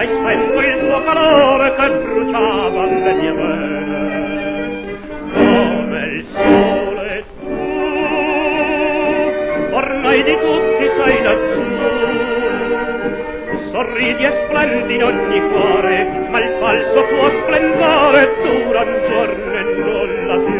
hai spento il tuo calore che bruciava le mie vene. Come il sole tu, ormai di tutti sei lassù, sorridi e splendi in ogni cuore, ma il falso tuo splendore dura un giorno e non la